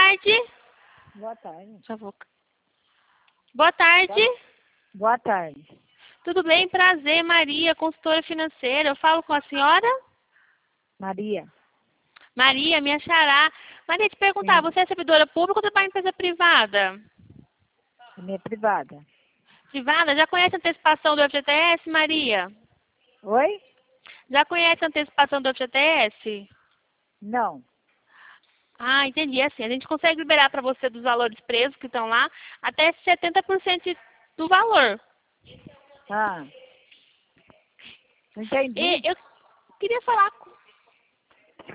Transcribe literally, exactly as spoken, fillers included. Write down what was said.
tarde. Boa tarde. Já vou. Boa tarde. Boa tarde. Tudo bem? Prazer, Maria, consultora financeira. Eu falo com a senhora? Maria. Maria, minha xará. Maria, te perguntar, Sim. você é servidora pública ou trabalha em empresa privada? Minha privada. Privada? Já conhece a antecipação do F G T S, Maria? Oi? Já conhece a antecipação do F G T S? Não. Ah, entendi. É assim, a gente consegue liberar para você dos valores presos que estão lá até setenta por cento do valor. Ah. Entendi. E eu queria falar